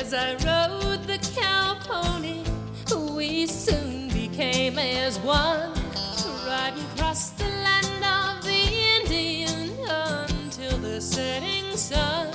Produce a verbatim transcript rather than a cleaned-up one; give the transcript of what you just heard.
As I rode the cow pony, we soon became as one, riding across the land of the Indian until the setting sun.